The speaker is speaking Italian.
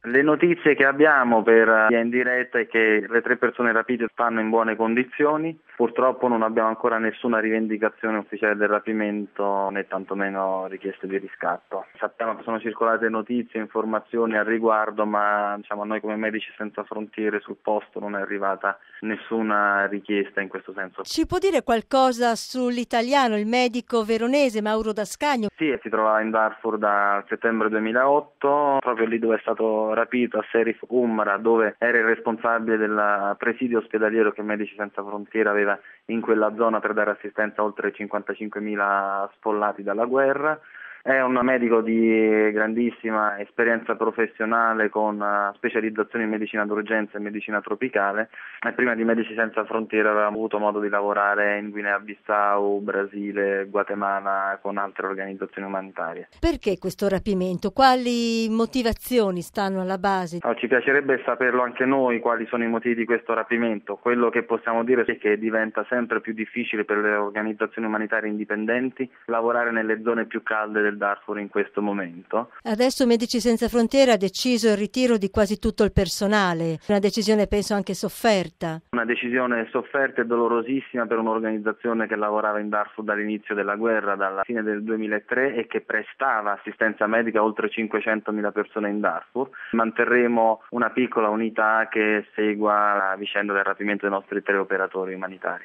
Le notizie che abbiamo per via indiretta è che le 3 persone rapite stanno in buone condizioni. Purtroppo non abbiamo ancora nessuna rivendicazione ufficiale del rapimento né tantomeno richieste di riscatto. Sappiamo che sono circolate notizie, informazioni al riguardo, ma a noi come Medici Senza Frontiere sul posto non è arrivata nessuna richiesta in questo senso. Ci può dire qualcosa sull'italiano, il medico veronese Mauro D'Ascagno? Sì, si trovava in Darfur da settembre 2008, proprio lì dove è stato rapito a Serif Umra, dove era il responsabile del presidio ospedaliero che Medici Senza Frontiere aveva in quella zona per dare assistenza a oltre 55.000 sfollati dalla guerra. È un medico di grandissima esperienza professionale con specializzazione in medicina d'urgenza e medicina tropicale e prima di Medici Senza Frontiere avevamo avuto modo di lavorare in Guinea-Bissau, Brasile, Guatemala con altre organizzazioni umanitarie. Perché questo rapimento? Quali motivazioni stanno alla base? Ci piacerebbe saperlo anche noi quali sono i motivi di questo rapimento. Quello che possiamo dire è che diventa sempre più difficile per le organizzazioni umanitarie indipendenti lavorare nelle zone più calde del Darfur in questo momento. Adesso Medici Senza Frontiere ha deciso il ritiro di quasi tutto il personale, una decisione penso anche sofferta. Una decisione sofferta e dolorosissima per un'organizzazione che lavorava in Darfur dall'inizio della guerra, dalla fine del 2003 e che prestava assistenza medica a oltre 500.000 persone in Darfur. Manterremo una piccola unità che segua la vicenda del rapimento dei nostri 3 operatori umanitari.